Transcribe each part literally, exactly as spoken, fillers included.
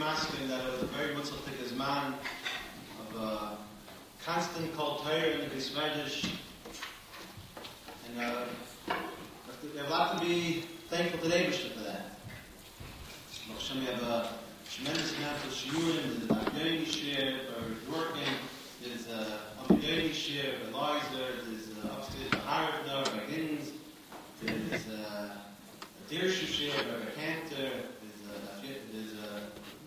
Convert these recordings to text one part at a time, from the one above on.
masculine that was a very mutzaltik man of uh, constant kol Torah in the Bismedish. And uh, we have a lot to be thankful to the Eibishter for that. We have a tremendous amount of shiurim. There's a Yoni share for working. There's a Yoni share for Eliza. There's a upstairs for Harvard for Higgins. There's a Dirshu share for Cantor. There's a there's a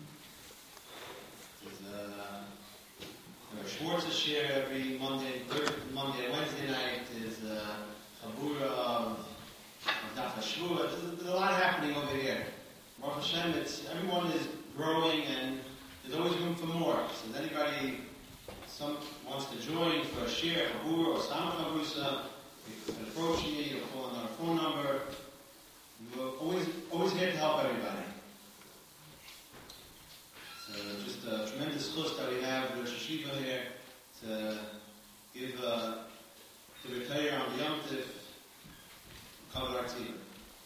there's a Schwarzer share every Monday, third Monday, Wednesday night. There's a Chabura of Daf HaShavua. There's a lot happening over here. Baruch Hashem, it's, everyone is growing and there's always room for more. So if anybody some, wants to join for a share, a Chabura, or Sama Chabrusa, you can approach me or call on our phone number. We're always, always here to help everybody. So just a tremendous chus that we have with Rosh Hashiva here to give uh, to the Torah on the Yom Tif, cover our team.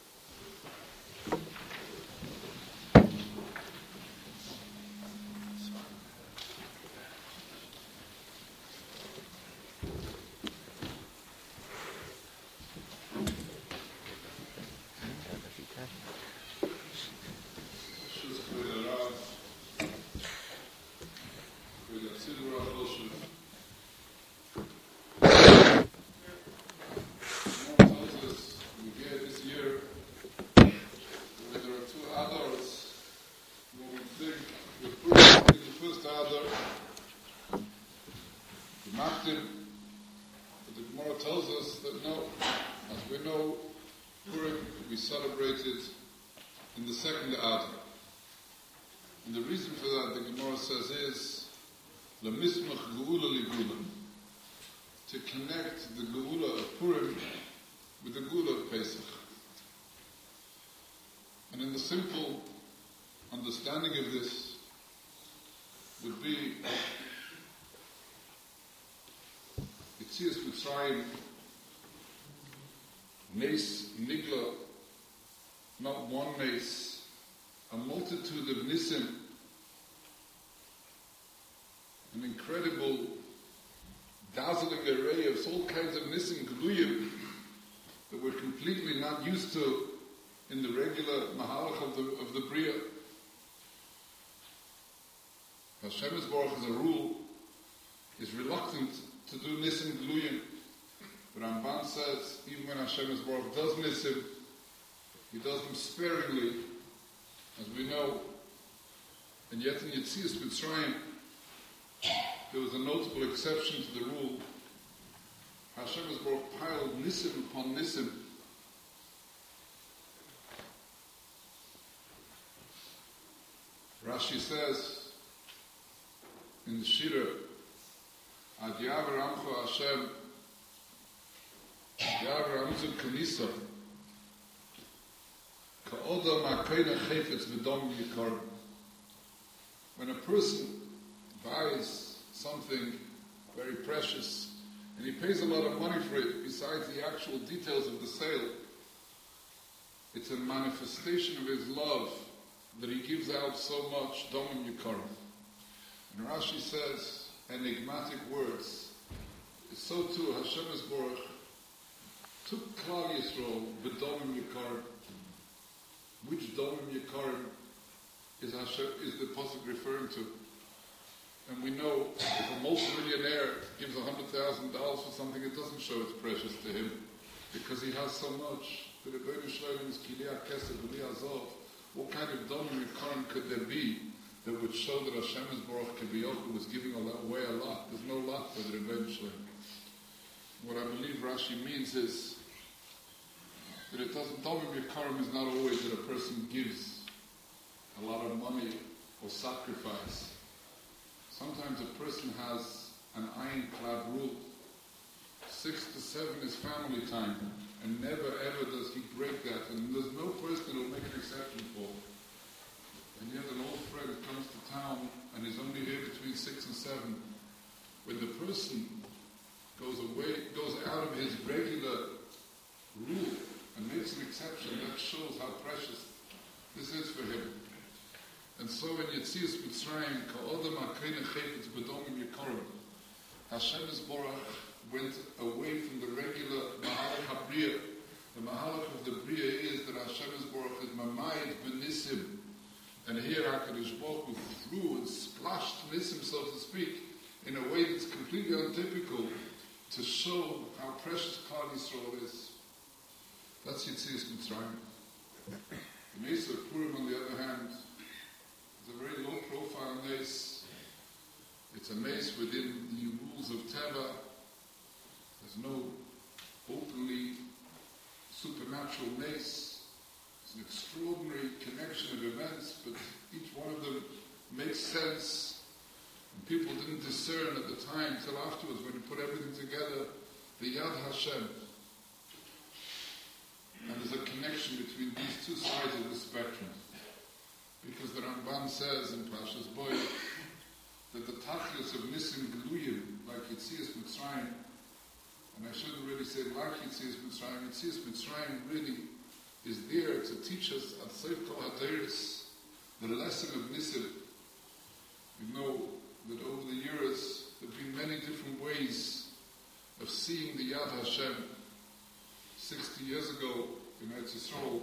In the second Adar. And the reason for that, the Gemara says, is L'mismach geula ligula, to connect the geula of Purim with the geula of Pesach. And in the simple understanding of this would be Yetzias Mitzrayim, Nes Nigla, not one mace, a multitude of nisim, an incredible, dazzling array of all kinds of nisim geluyim that we're completely not used to in the regular mahalach of the of the bria. Hashem Yisborach, as a rule, is reluctant to do nisim geluyim. But Ramban says, even when Hashem Yisborach does nisim, He does them sparingly, as we know. And yet in Yetzias Mitzrayim, there was a notable exception to the rule. Hashem has brought piled nisim upon nisim. Rashi says in the Shira, Ad Yaver Amcha Hashem, Yaver Amzim Kanisa, when a person buys something very precious and he pays a lot of money for it besides the actual details of the sale, it's a manifestation of his love that he gives out so much. Domim Yikarim. And Rashi says enigmatic words. It's so too Hashem Yisborach took Klal Yisrael b'domim Yikarim. Which Domim Yikarim is Hashem, is the pasuk referring to? And we know if a multi-millionaire gives a hundred thousand dollars for something, it doesn't show it's precious to him because he has so much. But the Rebbeinu Shalom is Kiliyah Kesef B'li Azov. What kind of Domim Yikarim could there be that would show that Hashem Yisborach Kiviyachol was giving away a lot? There's no lot for the Rebbeinu Shalom. What I believe Rashi means is that it doesn't, Domim Yikarim is not always that a person gives a lot of money or sacrifice. Sometimes a person has an ironclad rule. Six to seven is family time, and never ever does he break that. And there's no person who will make an exception for. And yet an old friend comes to town and is only here between six and seven. When the person goes away, goes out of his regular rule and makes an exception, that shows how precious this is for him. And And so in Yetzias Mitzrayim, Ka'odam HaKeina Chayfetz B'domim Yikorim, Hashem Yisborach went away from the regular Mahalach HaBriya. The Mahalach of the Briya is that Hashem Yisborach is Mamayit B'Nisim. And here HaKadosh Baruch Hu threw and splashed Nisim, so to speak, in a way that's completely untypical to show how precious Klal Yisrael is. That's Yetzias Mitzrayim. The Mesa of Purim, on the other hand, is a very low-profile mace. It's a mace within the rules of Teva. There's no openly supernatural mace. It's an extraordinary connection of events, but each one of them makes sense. And people didn't discern at the time, till afterwards, when you put everything together, the Yad Hashem. And there's a connection between these two sides of the spectrum. Because the Ramban says in Parshas Boy that the Tachlis of Nisim Geluyim, like Yetzias Mitzrayim, and I shouldn't really say like Yetzias Mitzrayim, Yetzias Mitzrayim really is there to teach us at Seif Kol HaDeiros the lesson of Nisim. You know that over the years there have been many different ways of seeing the Yad Hashem. Sixty years ago in Eretz Yisrael,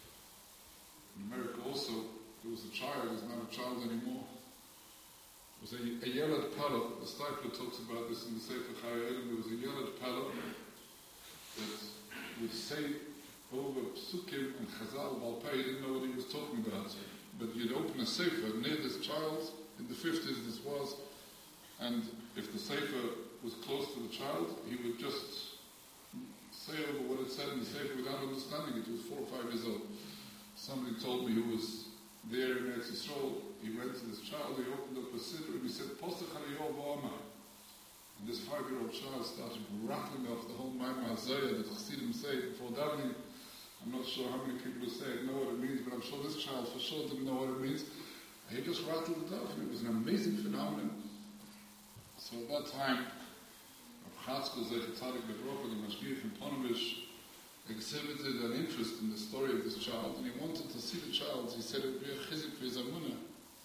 in America also, there was a child, he's not a child anymore. It was a, a Yelad Pala. The Steipler talks about this in the Sefer Chai Elim. There was a Yelad Pala that would say over Psukim and Chazal Balpeh. He didn't know what he was talking about. But you'd open a Sefer near this child, in the fifties this was, and if the Sefer was close to the child, he would just say over what it said in the Sefer without understanding it. He was four or five years old. Somebody told me who was there in Eretz Yisrael. He went to this child, he opened up a siddur and he said, Posach Hariyo Ba'ama. And this five-year-old child started rattling off the whole Maimah Hazayah that Chassidim say before davening. I'm not sure how many people who say it know what it means, but I'm sure this child for sure didn't know what it means. And he just rattled it off, and it was an amazing phenomenon. So at that time, Chatzkel Zecher Tzadik Bevrocha, the Mashgiach from Ponevezh, exhibited an interest in the story of this child, and he wanted to see the child. He said it would be a chizik for his amunah.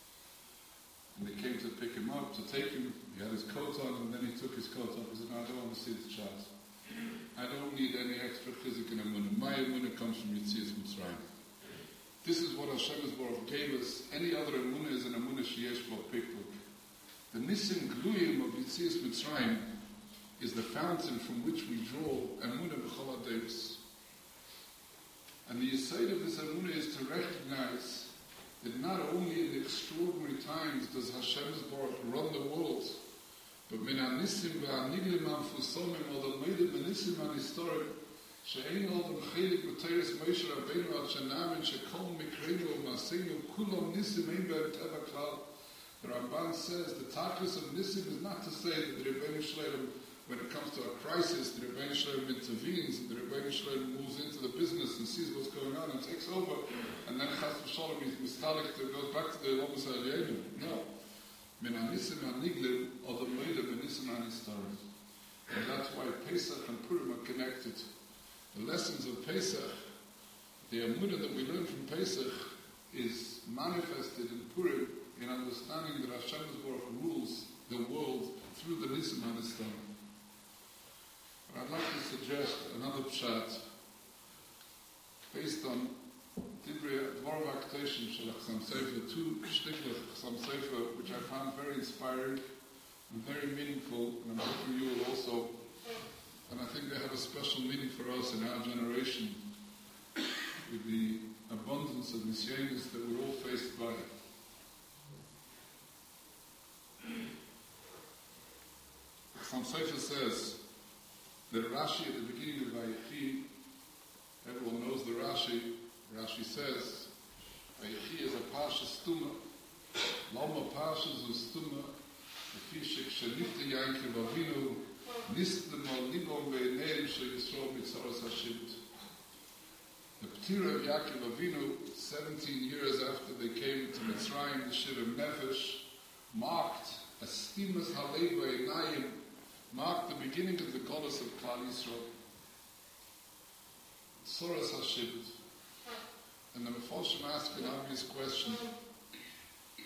And they came to pick him up, to take him. He had his coat on, and then he took his coat off. He said, no, I don't want to see this child. I don't need any extra chizik in amunah. My amunah comes from Yetzias Mitzrayim. This is what Hashem Yisborach gave us. Any other amunah is an amunah sheyesh bo pikpuk. The Nisim Gluyim of Yetzias Mitzrayim is the fountain from which we draw Amunah B'chol HaDeiros. And the yesod of this Amunah is to recognize that not only in extraordinary times does Hashem Yisborach run the world, but min ha'nisim v'ha'niglim ha'mfusomim odom meidem ha'nisim ha'nistorim she'ein odom chelik b'teiris Moshe Rabbeinu ad shenamin shekol mikreinu u'maseinu kulom nisim ein b'em teva klal. The Ramban says the tachlis of nisim is not to say that the Rebbeinu Shleim, when it comes to a crisis, the Rebbeinu Shleim intervenes, and the Rebbeinu Shleim moves into the business and sees what's going on and takes over, and then Chas v'Sholom is mistalik to goes back to the Lomus HaElyonim. No. Min ha'nisim ha'niglim or the moeda b'nisim ha'nistarim. And that's why Pesach and Purim are connected. The lessons of Pesach, the amunah that we learn from Pesach, is manifested in Purim in understanding that Hashem Yisborach rules the world through the nisim ha'nistarim. I'd like to suggest another pshat based on Divrei Dvarav HaKdoshim Shel Chassam Sofer, two shtickler Chassam Sofer, which I found very inspiring and very meaningful, and I'm hoping you will also. And I think they have a special meaning for us in our generation with the abundance of nisyonos that we're all faced by. Chassam Sofer says that Rashi at the beginning of Vayechi, everyone knows the Rashi. Rashi says, Vayechi is a Pasha Stuma. Lama Pasha zu Stuma. Efishik Shanifta Yankiv Avinu. Nistlema Libom Ve'eneim She Yisrael Mitzaros Hashivt. The Ptira of Yaakov Avinu, seventeen years after they came to Mitzrayim, the Shir of Nefesh, marked a Stimas Halev Ve'enayim, marked the beginning of the goddess of Klal Yisrael. Soras Hashivt. And the Mefarshim ask an obvious question.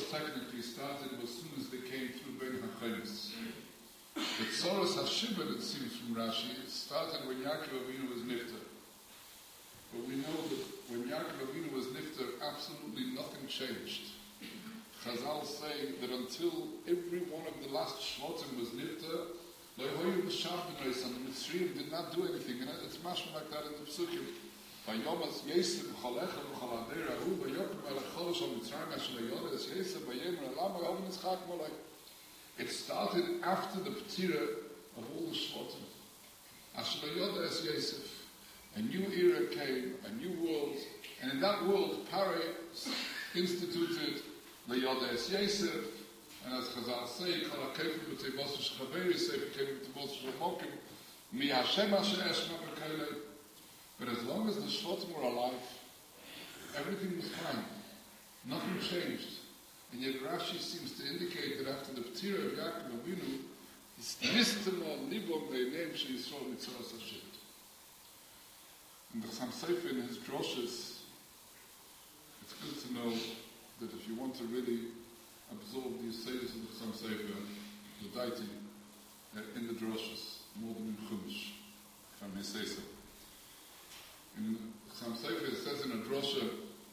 technically started as soon as they came through Ben HaChayim. The Tzoros HaShibud, it seems from Rashi, it started when Yaakov Avinu was nifter. But we know that when Yaakov Avinu was nifter, absolutely nothing changed. Chazal say that until every one of the last Shlotim was nifter, Loihoyu B'Shabbenos and the Mitzrayim did not do anything. And it's mashma like that in the Psukim. Vayomas Yesem Cholechem Choladei Rahu Vayokim Alecholosh Al Mitzrayim Asher Yodes Yesem Vayemer Alama Yom Nitzchak Molay. It started after the Ptira of all the Shlotim. Asher Yodes Yosef. A new era came, a new world, and in that world, Pare instituted the Yodes Yosef, and as Chazal say, Kol HaKefim B'Tevos Shechaveri, Sefer Kefim B'Tevos Shemokim, Mi Hashem Asher Eshma B'Kailei. But as long as the Shlotim were alive, everything was fine. Nothing changed. And yet Rashi seems to indicate that after the Ptira of Yaakov Avinu, his Nistam al Nibom Be'eneim She'Yisrael Mitzoras Hashem. And the Chassam Sofer in his droshes, it's good to know that if you want to really absorb the Yesodus of the Chassam Sofer, the Daiti, uh, in the droshes, more than in Chumash, if I may say so. In the Chassam Sofer it says in a drosha,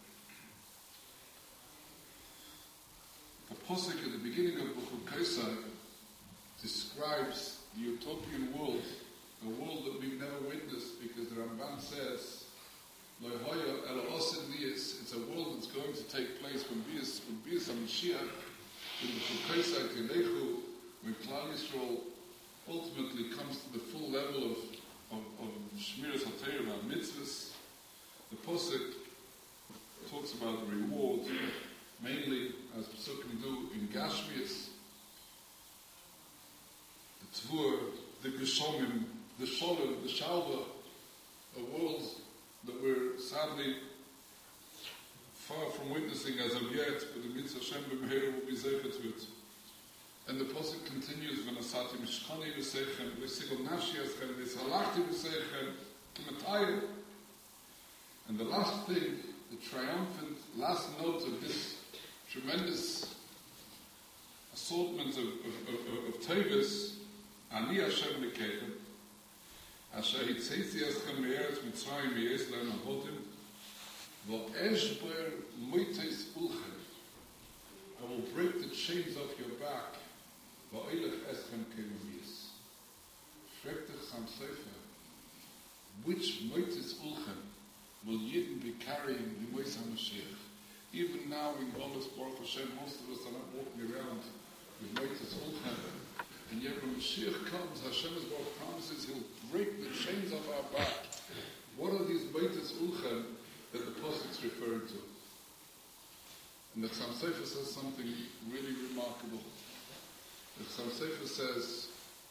the Posek at the beginning of B'chul Kaisai describes the utopian world, a world that we've never witnessed, because the Ramban says, Loihoya el Osid Niyas, it's a world that's going to take place when Bias when Bias HaMashiach, when the Chukasai Telechu, when Klal Yisrael ultimately comes to the full level of of, of Shmiras HaTorah and mitzvahs. The Posek talks about the reward, mainly as Pesukim do in Gashmias, the Tvur, the Geshomim, the Sholem, the Shalva, a world that we're sadly far from witnessing as of yet, but the Mitzvah Hashem B'Meher will be zeichet to it. And the Pasuk continues, V'nasati Mishchani V'seichem, V'sigol Nashi Eschem, V'salachti V'seichem, K'matayim. And the last thing, the triumphant last note of this tremendous assortment of, of, of, of Tevis, Ani Hashem L'keichem, Asher Hitzeithi Eschem Me'eretz Mitzrayim Me'ez Le'en Avodim, V'eshber Moites Ulchem. I will break the chains off your back. V'oilech Eschem Ke'umis. Fragt the Chassam Sofer, which Moites Ulchem will Yidden be carrying the Mois HaMashiach? Even now in Golos Baruch Hashem, most of us are not walking around with Moites Ulchem. And yet when Mashiach comes, Hashem is what promises He'll break the chains of our back. What are these Moites Ulchem that the Pasuk is referring to? And the Chassam Sofer says something really remarkable. The Chassam Sofer says,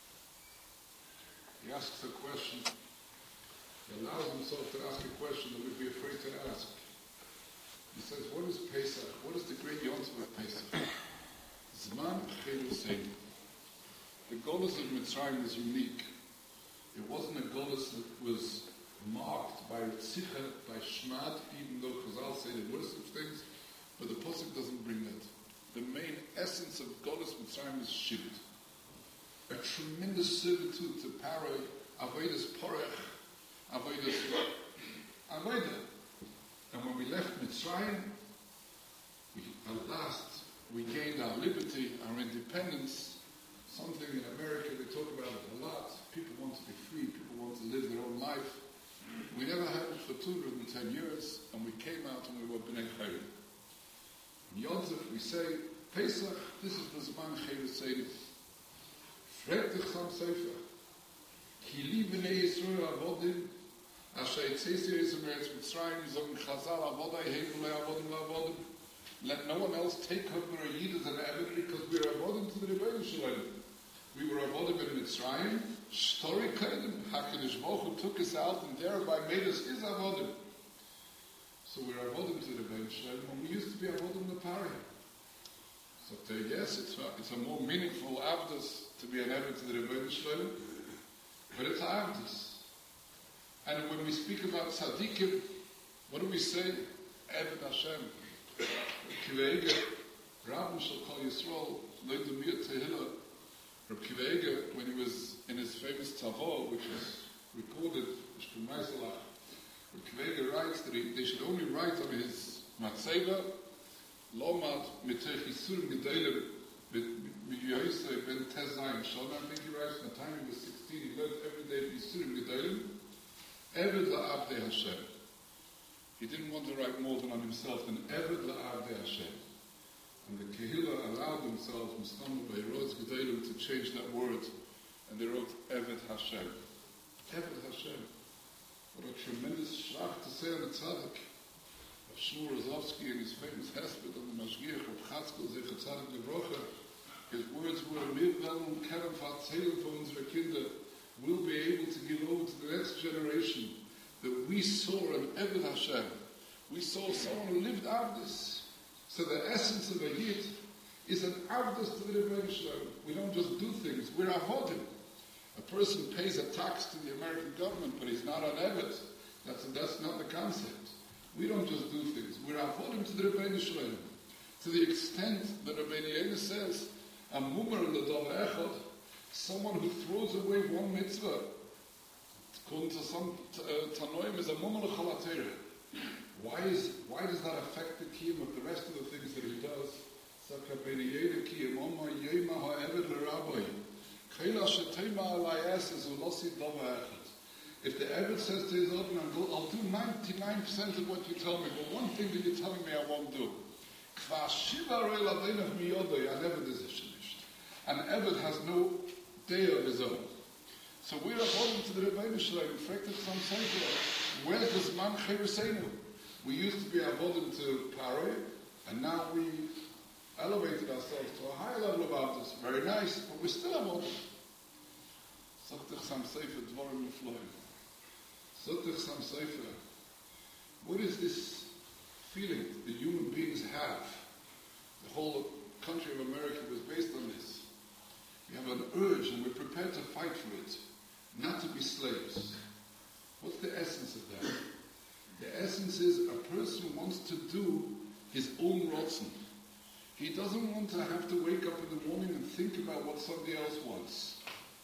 he asks a question, he allows himself to ask a question that we'd be afraid to ask. He says, what is Pesach? What is the great yontif of Pesach? Zman Chelu Seinu. The Golus of Mitzrayim is unique. It wasn't a Golus that was marked by Tzicha, by Shmad, even though Chazal say there were such things, but the Pasuk doesn't bring that. The main essence of Golus Mitzrayim is Shibud. A tremendous servitude to Paro, Avodas Porech, Avodas Avodah. And when we left Mitzrayim, we, at last, we gained our liberty, our independence. Something in America, they talk about it a lot. People want to be free, people want to live their own life. We never had it for two hundred ten years, and we came out and we were B'nai Chayim. In Yom Tov, we say, Pesach, this is the Zman Chayim Seinu. Fregt the Chassam Sofer, Ki li b'nei Yisrael avodim, asher yitzeisu yisrael meretz Mitzrayim, zogn Chazal avodai hevu le'avodim le'avodim. Let no one else take over a yid as an Eved, because we are avodim to the Rebbeinu Shalom. We were avodim in Mitzrayim, Shtori Kedem, HaKadosh Baruch Hu took us out and thereby made us his avodim. So we're avodim to the Rebbeinu Shalom, and we used to be avodim Lepari. So to, yes, it's a, it's a more meaningful avdus to be an Eved to the Rebbeinu Shalom, but it's avdus. And when we speak about tzaddikim, what do we say? Eved Hashem. Kiveiga, Rabbi shall call Yisrael, learned the Mir Tehillah. Reb Akiva Eiger, when he was in his famous Tavo, which is recorded, Shkum Meiselach, Reb Akiva Eiger writes that he, they should only write on his Matzeva, Lomad Mitech Yisurim Gedelim, Miyoise Ben Tezayim Shon. I think he writes, in the time he was sixteen, he learned every day Yisurim Gedelim, Eved La'abdei Hashem. He didn't want to write more than on himself than Eved La'abdei Hashem. And the Kehillah allowed themselves, Mustam Be'eroz Gedelim, to change that word, and they wrote Eved Hashem. Eved Hashem. What a tremendous shach to say on the tzaddik. Of Shmuel Rozovsky in his famous hesped on the Mashgiach of Chatzkel, Zecher Tzaddik Devrocha, his words were, Wir werden können verzählen für unsere Kinder, we'll be able to give over to the next generation that we saw an Eved Hashem. We saw someone who lived out this. So the essence of a Yid is an avdus to the Rebbeinu Shalom. We don't just do things, we're avodim. A person pays a tax to the American government, but he's not an Eved. That's, that's not the concept. We don't just do things, we're avodim to the Rebbeinu Shalom. To the extent that Rebbeinu Yehuda says, a mumar l'davar echad, someone who throws away one mitzvah, according to some uh, Tanoim, is a mumar l'chol haTorah. Why is why does that affect the kiyum of the rest of the things that he does? If the Eved says to his own, I'll do ninety-nine percent of what you tell me, but one thing that you're telling me I won't do. I never decision. An Eved has no day of his own. So we're according to the Rebbeinu Shalom, reflected some saying, where does man chereseinu? We used to be avodim to Paroi, and now we elevated ourselves to a higher level of avdus. Very nice, but we're still avodim. Soktich Sam Sefer Dvorim Lefloim. Soktich Sam Sefer. What is this feeling that human beings have? The whole country of America was based on this. We have an urge, and we're prepared to fight for it, not to be slaves. What's the essence of that? The essence is a person wants to do his own rotzen. He doesn't want to have to wake up in the morning and think about what somebody else wants.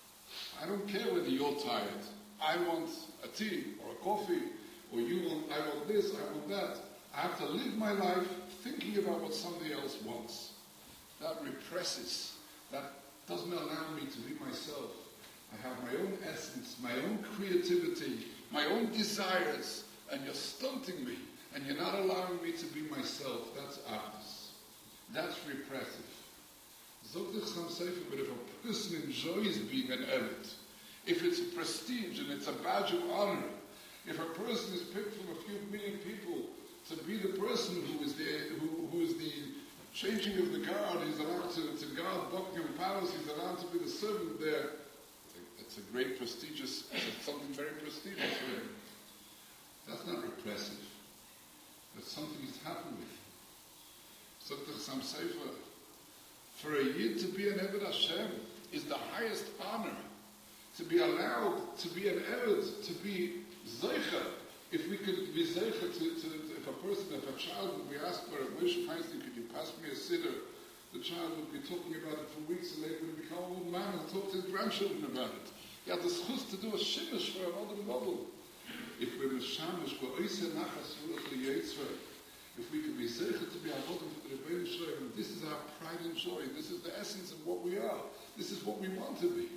I don't care whether you're tired. I want a tea or a coffee, or you want, I want this, I want that. I have to live my life thinking about what somebody else wants. That represses. That doesn't allow me to be myself. I have my own essence, my own creativity, my own desires, and you're stunting me, and you're not allowing me to be myself. That's avdus. That's repressive. Zogdich Sam Sefer, but if a person enjoys being an Eved, if it's a prestige and it's a badge of honor, if a person is picked from a few million people to be the person who is the, who, who is the changing of the guard, he's allowed to, to guard Buckingham Palace, he's allowed to be the servant there, it's a great prestigious, it's something very prestigious for him. That's not repressive. That's something he's happy with. Soktich Sam Sefer. For a Yid to be an Eved Hashem is the highest honor. To be allowed to be an Eved, to be Zeicha. If we could be Zeicha to, to, to, if a person, if a child would be asked for it, Moshe Feinstein, could you pass me a siddur? The child would be talking about it for weeks and later would become an old man and talk to his grandchildren about it. He had the schus to do a shimish for another model. If we're mishamish, we're oise nachas ruach liyetzra. If we could be zeicha to be avodim for the Rebbeinu Shalom, this is our pride and joy. This is the essence of what we are. This is what we want to be.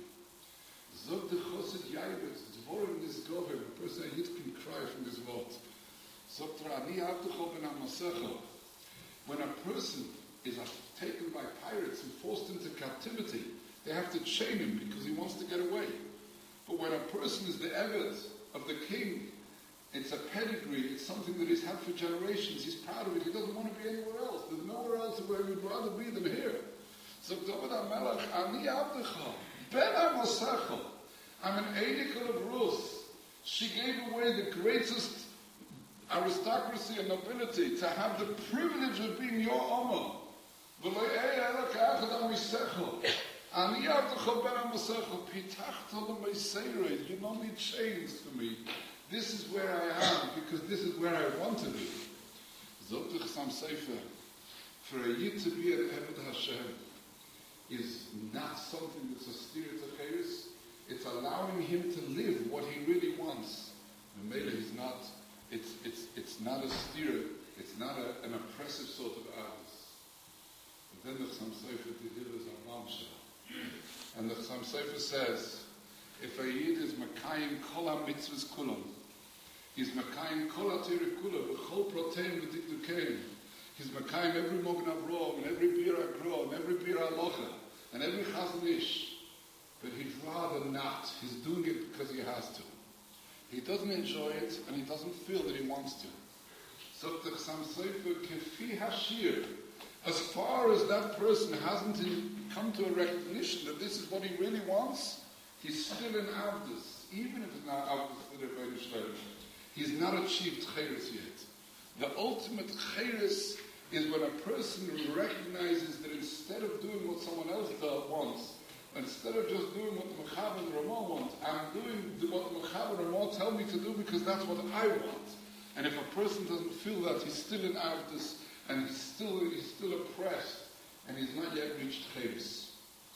Zog de chosid yaibet, dvorim nisgovim. A person a yid can cry from this word. Zog tra'ani avtecho ben ha'masecho. When a person is taken by pirates and forced into captivity, they have to chain him because he wants to get away. But when a person is the Eved of the king, it's a pedigree, it's something that he's had for generations, he's proud of it, he doesn't want to be anywhere else. There's nowhere else where he would rather be than here. So David HaMelech, Ani Abdecha, Ben HaMasecha, I'm an Eidikel of Ruth. She gave away the greatest aristocracy and nobility to have the privilege of being your Omer. You don't need chains for me. This is where I am, because this is where I want to be. Zogdich Sam Sefer. For a Yid to be an Eved Hashem is not something that's a steer to Chayris. It's allowing him to live what he really wants. And maybe he's not, it's, it's, it's not a steer, it's not a, an oppressive sort of Avis. But then the Chassam Sofer delivers a bombshell. And the Chassam Sofer says, if a Yid is Makayim Kol HaMitzvahs Kulam, he's Makayim Kol HaTorah Kulam, B'chol Protein V'Dikdukein, he's Makayim every Mogen Avraham, and every Bir HaGro, and every Bir HaLocha, and every Chazon Ish, but he'd rather not. He's doing it because he has to. He doesn't enjoy it, and he doesn't feel that he wants to. So the Chassam Sofer, Kefi Hashir, as far as that person hasn't come to a recognition that this is what he really wants, he's still in Avdus, even if it's not Avdus for the Rebbeinu Shalom. He's not achieved Chayris yet. The ultimate Chayris is when a person recognizes that instead of doing what someone else wants, instead of just doing what the Mechaber and Ramah want, I'm doing what the Mechaber and Ramah tell me to do because that's what I want. And if a person doesn't feel that, he's still in Avdus, and he's still, he's still oppressed, and he's not yet reached Chayris.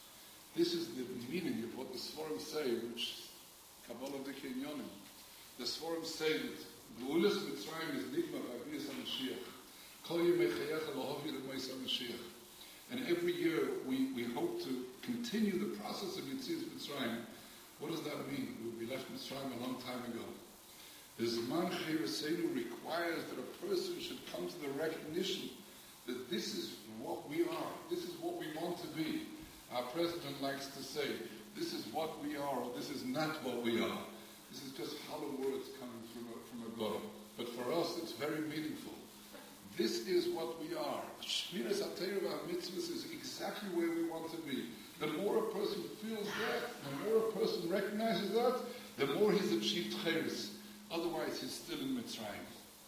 This is the meaning of what the Sforim say, which Kabbalah Dikei Yonim. The Sforim say that Geulas Mitzrayim is nigma by Bias HaMashiach. Kol Yemei Chayecha L'Hovi L'Mois HaMashiach. And every year we, we hope to continue the process of Yetzias Mitzrayim. What does that mean? We left Mitzrayim a long time ago. The Zman Chayriseinu requires that a person should come to the recognition that this is what we are, this is what we want to be. Our president likes to say, this is what we are, or this is not what we are. This is just hollow words coming from a, from a God. But for us, it's very meaningful. This is what we are. Shmiras HaTorah VaMitzvahs is exactly where we want to be. The more a person feels that, the more a person recognizes that, the more he's achieved Chayris. Otherwise, he's still in Mitzrayim.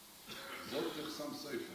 Zot the Chassam Sofer.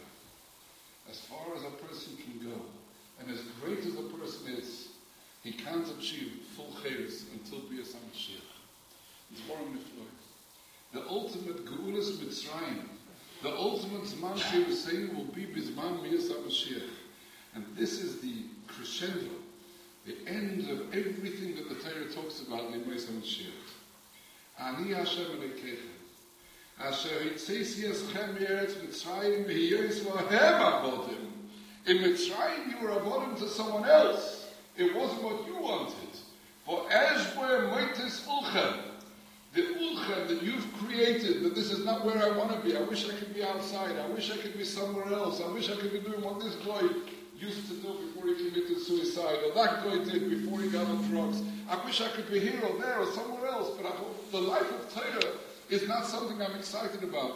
As far as a person can go, and as great as a person is, he can't achieve full Chayris until Bias HaMashiach. It's more on the floor. The ultimate Geulas Mitzrayim, the ultimate Zman Chayriseinu will be Bizman Bias HaMashiach. And this is the crescendo, the end of everything that the Torah talks about in Bias HaMashiach. Ani Hashem Elokeichem, Asher Hitzeisi Eschem Me'eretz Mitzrayim V'hiyois Lohem Avodim. In Mitzrayim you were avodim to someone else. It wasn't what you wanted. For as were Moitis Ulchem, the Ulchem that you've created, that this is not where I want to be. I wish I could be outside. I wish I could be somewhere else. I wish I could be doing what this guy used to do before he committed suicide, or that guy did before he got on drugs. I wish I could be here or there or somewhere else, but I hope the life of Torah is not something I'm excited about.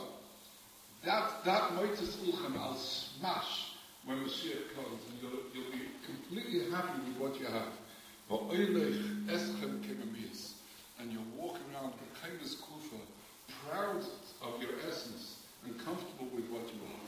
That that Moitis Ulchem, I'll smash when Mashiach comes, and you'll, you'll be completely happy with what you have. And you'll walk around B'Kainis Kufa, proud of your essence and comfortable with what you are.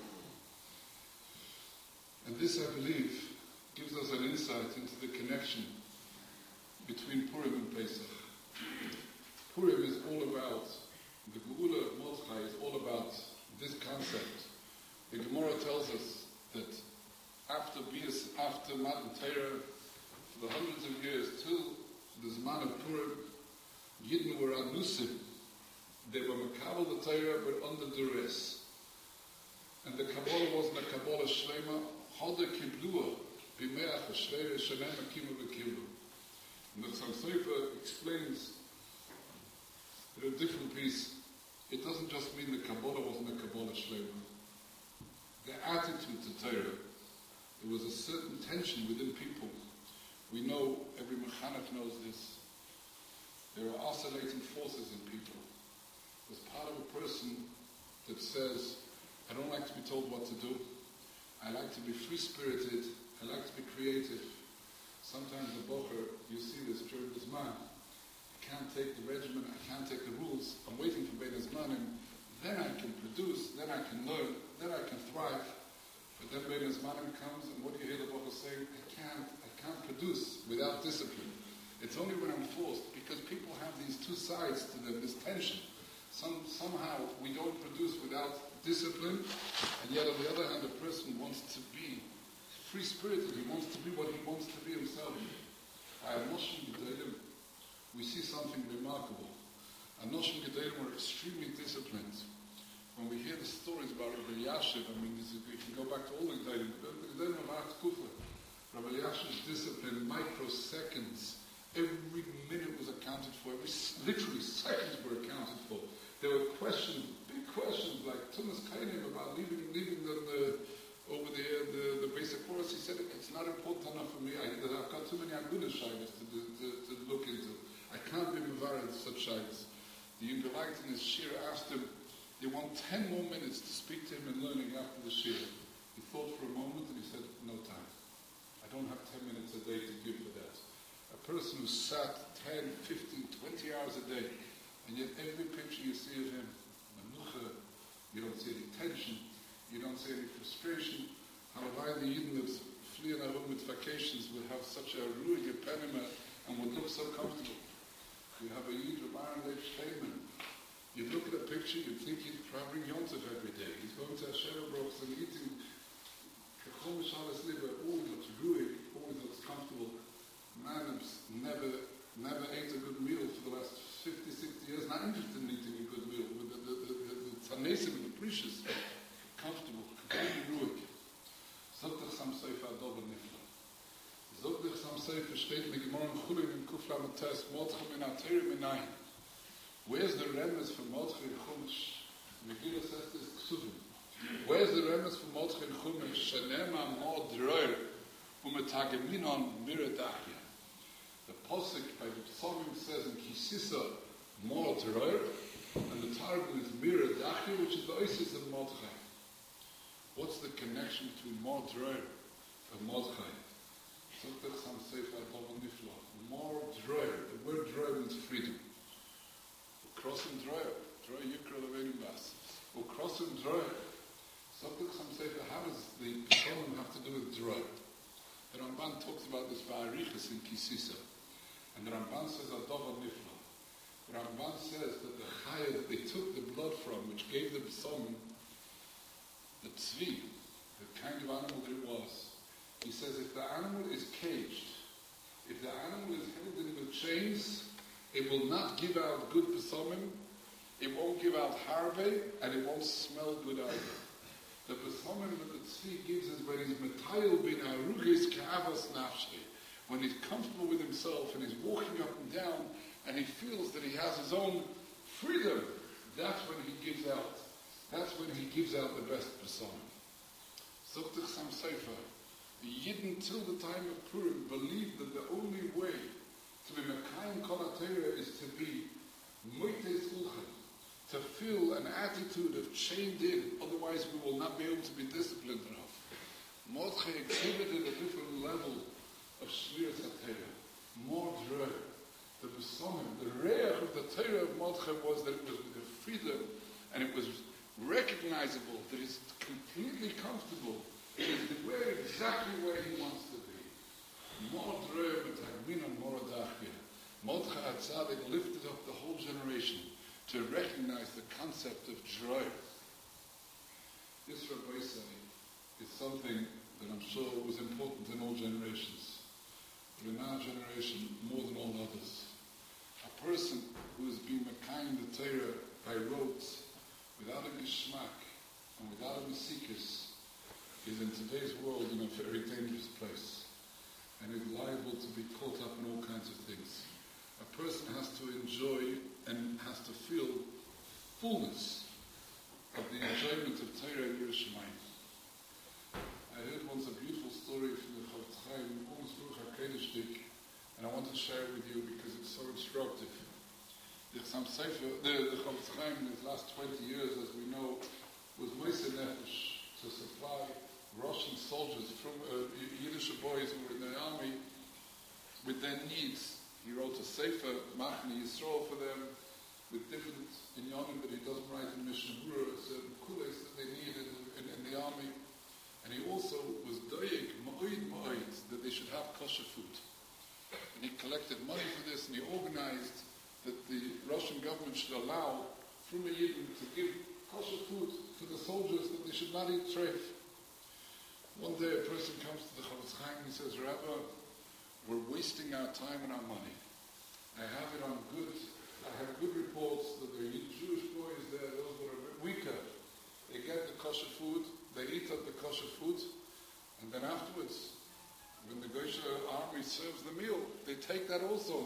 And this, I believe, gives us an insight into the connection between Purim and Pesach. Purim is all about, the Geula of Mordechai is all about this concept. The Gemara tells us that after Bias, after Matan Torah, for the hundreds of years till the Zman of Purim, Yidden were anusim. They were makabel the Torah, but under duress. And the Kabbalah wasn't a Kabbalah Shlema. Hoda kiblua b'meach ha'shreira shenem akimu b'kiblu. And the Chassam Sofer explains in a different piece, it doesn't just mean the Kabbalah wasn't a Kabbalah Shlema. The attitude to Torah, there was a certain tension within people. We know, every mechanech knows this. There are oscillating forces in people. There's part of a person that says, I don't like to be told what to do. I like to be free-spirited. I like to be creative. Sometimes the bocher, you see this during the Zman. I can't take the regimen, I can't take the rules. I'm waiting for Bein Zmanim. Then I can produce, then I can learn, then I can thrive. But then Bein Zmanim comes, and what do you hear the bocher saying? I can't, I can't produce without discipline. It's only when I'm forced, because people have these two sides to them, this tension. Some, somehow we don't produce without discipline, and yet on the other hand, a person wants to be free-spirited. He wants to be what he wants to be himself. Anoshim Gedolim, we see something remarkable. Anoshim Gedolim were extremely disciplined. When we hear the stories about Rabbi Yashiv, I mean, this is, we can go back to all the Gedolim, but the Gedolim of Art Kufa, Rabbi Yashiv's discipline, microseconds, every minute was accounted for, every, literally seconds were accounted for. There were questions, big questions, like Thomas Kainim about leaving, leaving the, the over the, the, the basic course. He said, it's not important enough for me, I, I've got too many Agudah shaylas to, to, to look into. I can't be mevared such shaylas. The Yungelite in his shir asked him, you want ten more minutes to speak to him and learning after the shir. He thought for a moment and he said, no time. I don't have ten minutes a day to give for that. A person who sat ten, fifteen, twenty hours a day, and yet every picture you see of him, manucha, you don't see any tension, you don't see any frustration. Halavai the Yidden that flee in home with vacations would have such a ruig Panama and would look so comfortable. You have a Yid of Aaron Lev Shleiman. You look at a picture, you think he's traveling Yontef every day. He's going to Asher Brooks and eating Kachol Mishalas Liver, always looks ruig, always looks comfortable. Man never never ate a good meal for the last fifty, sixty years, not interested in eating a good meal. With the the the the, the Tzanesim and the precious, comfortable, completely ruig. Zogdach Sam Sefer Adov Nifla. Zogdach Sam Sefer steht in the Gemara in Chulim in Kufla Mates, Mordchim in Aterim in Ein. Where's the remnants for Mordchim in Chumash? Megillah says this Ksuvim. Where's the remnants for Mordchim in Chumash? Shenema Mord Roer Umetageminon Miradachia. The Posik by the Psalm says in Kisisa Mord Roer, and the Targum is Miradachia, which is the Isis of Mordchim. What's the connection between Mordrei and Mordechai? Zogdach Sam Sefer Adov Nifla. Mordrei, the word drei means freedom. Ukrosim drei, drei yikra levenim bas. Ukrosim drei. Zogdach Sam Sefer, how does the Psalm have to do with drei? The Ramban talks about this Ba'arichas in Kisisa. And the Ramban says Adov Nifla. The Ramban says that the chaya that they took the blood from, which gave the Psalm, the tzvi, the kind of animal that it was, he says if the animal is caged, if the animal is held in with chains, it will not give out good pesomim, it won't give out harbe, and it won't smell good either. The pesomim that the tzvi gives is when he's metayil bin arugis ka'avas nafshi, when he's comfortable with himself and he's walking up and down and he feels that he has his own freedom, that's when he gives out. That's when he gives out the best persona. Zogdach Sam Sefer, the Yidden till the time of Purim believed that the only way to be Mekayim Kol HaTorah is to be Moitei Sulchan, to feel an attitude of chained in, otherwise we will not be able to be disciplined enough. Mordechai exhibited a different level of Shmiras HaTorah. Mordrei, the Besonim, the Reach of the Torah of Mordechai was that it was with the freedom and it was recognizable, that it's completely comfortable, it is where exactly where he wants to be. Mordrei b'tagmina moradachia. Mordechai HaTzadik lifted up the whole generation to recognize the concept of drei. This Rabbi Say is something that I'm sure was important in all generations, but in our generation more than all others. A person who has been Mekayim the Torah by rote, without a geschmack and without a mesikus, is in today's world in a very dangerous place and is liable to be caught up in all kinds of things. A person has to enjoy and has to feel fullness of the enjoyment of Torah and Yerushalayim. I heard once a beautiful story from the Chofetz Chaim, almost Ruach HaKodesh, and I want to share it with you because it's so instructive. The Sefer, the, the Chofetz Chaim in his last twenty years, as we know, was Moisei Nefesh to supply Russian soldiers from uh, Yiddish boys who were in the army with their needs. He wrote a Sefer, Machne Yisrael, for them, with different inyanim that he doesn't write in Mishnah Berurah, certain kules that they need in, in, in the army. And he also was doyeg, ma'oid ma'oid, that they should have kosher food. And he collected money for this, and he organized that the Russian government should allow from a Yidden to give kosher food for the soldiers, that they should not eat treif. One day a person comes to the Chofetz Chaim and he says, Rabbi, we're wasting our time and our money. I have it on good, I have good reports that there are Jewish boys there, those that are a bit weaker. They get the kosher food, they eat up the kosher food, and then afterwards, when the Goyish army serves the meal, they take that also.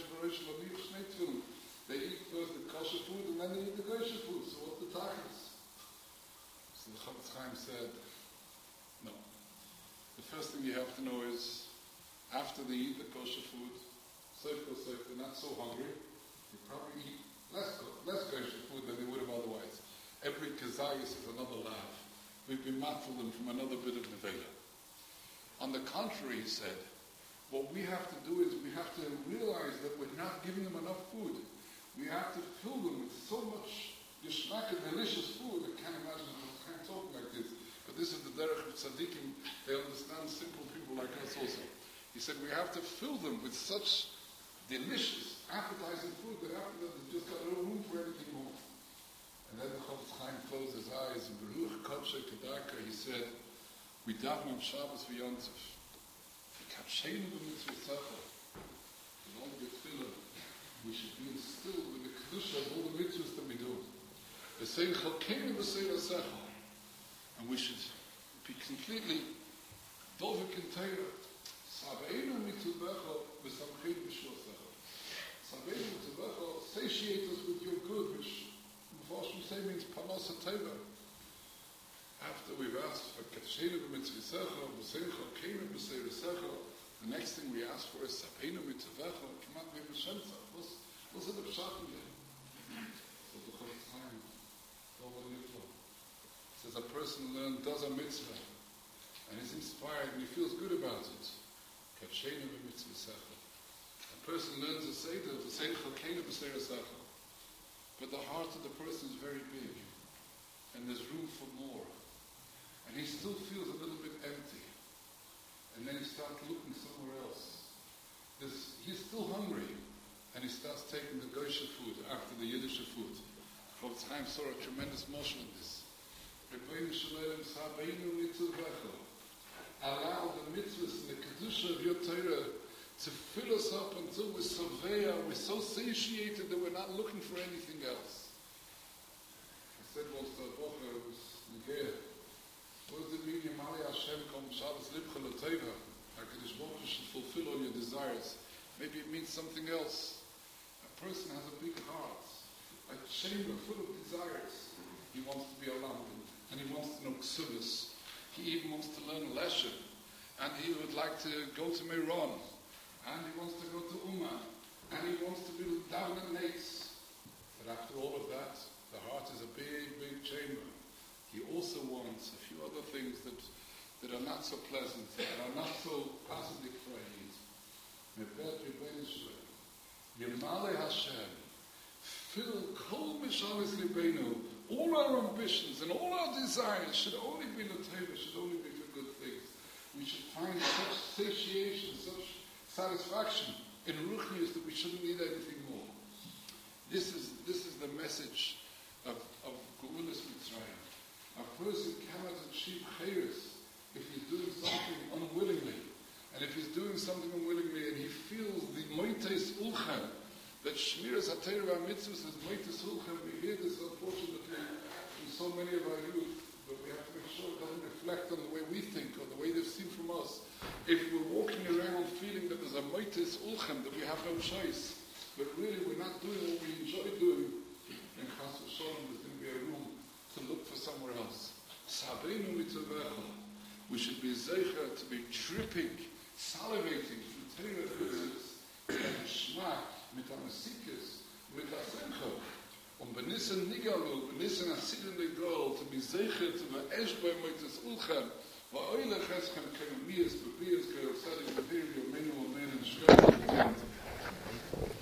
They eat first the kosher food and then they eat the Goyish food. So what's the tachlis? So the Chofetz Chaim said, no. The first thing you have to know is, after they eat the kosher food, Seifel, Seifel, they're not so hungry, they probably eat less, less Goyish food than they would have otherwise. Every kazayas is another laugh. We've been matful them from another bit of nevela. On the contrary, he said, what we have to do is we have to realize that we're not giving them enough food. We have to fill them with so much yishmak and delicious food. I can't imagine I can't talk like this. But this is the derech of tzaddikim. They understand simple people like us also. He said we have to fill them with such delicious, appetizing food that after that they just got no room for anything more. And then the Chofetz Chaim closed his eyes and Baruch Kodshe Kedaka, he said, we daven on Shabbos for Yontif. Kapsheinu b'mitzvah tzachah. With all the tefillah, we should be instilled with the kedusha of all the mitzvahs that we do. V'sein chalkeinu v'sein asecha. And we should be completely dovek in Torah. Sabeinu mitzubecha v'samcheinu b'shvosecha. Sabeinu mitzubecha, satiate us with your good, which Mephoshim say means panos ha-Torah. After we've asked for Katsheinu b'mitzvisecha, v'sein chalkeinu b'seiresecha, the next thing we ask for is Sapeinu b'tzevecha, k'mat b'yevashemza. What's the pshat again? So the Chofetz Chaim, over the mitzvah, says a person learns, does a mitzvah, and is inspired and he feels good about it. Katsheinu b'mitzvisecha. A person learns a seder, v'sein chalkeinu b'seiresecha. But the heart of the person is very big, and there's room for more. And he still feels a little bit empty. And then he starts looking somewhere else. There's, he's still hungry. And he starts taking the Goyish food after the Yiddish food. Chofetz Chaim saw a tremendous motion in this. Allow the mitzvahs and the kedusha of your Torah to fill us up until we're so veya, we're so satiated that we're not looking for anything else. I said once to a bocher, it was Nigeria. What does it mean, Yamali Hashem kom Shabbos libcha l'teva? HaKadosh Baruch Hu should fulfill all your desires. Maybe it means something else. A person has a big heart, a chamber full of desires. He wants to be a Lambin, and he wants to know Ksubis. He even wants to learn Leshem, and he would like to go to Meron, and he wants to go to Ummah, and he wants to be down at Nates. But after all of that, the heart is a big, big chamber. He also wants a few other things that, that are not so pleasant, that are not so positive for him. Yemale Hashem, fill kol mishamis libenu, all our ambitions and all our desires should only be l'teva, should only be for good things. We should find such satiation, such satisfaction in ruchnius that we shouldn't need anything more. This is this is the message of of Geulas Mitzrayim. A person cannot achieve chayris if he's doing something unwillingly. And if he's doing something unwillingly and he feels the moites ulchem, that shmiras ha-Torah mitzvahs is moites ulchem, we hear this unfortunately from so many of our youth, but we have to make sure it doesn't reflect on the way we think or the way they've seen from us. If we're walking around feeling that there's a moites ulchem, that we have no choice, but really we're not doing what we enjoy doing, then chas v'sholom there's going to be a room to look for somewhere else. Sabeinu mitzavecha. We should be zeicher to be dripping, salivating from Torah mitzvahs, and Shema, mit Amasikis, mit Asencha. Und benissen Nigalu, benissen Asiden Legol, to be zeicher to be Eshbei Moites Ulchem, va'oile cheschem kenamias, bebias, gerofsadik, bebirio, menu, amen, and shkar.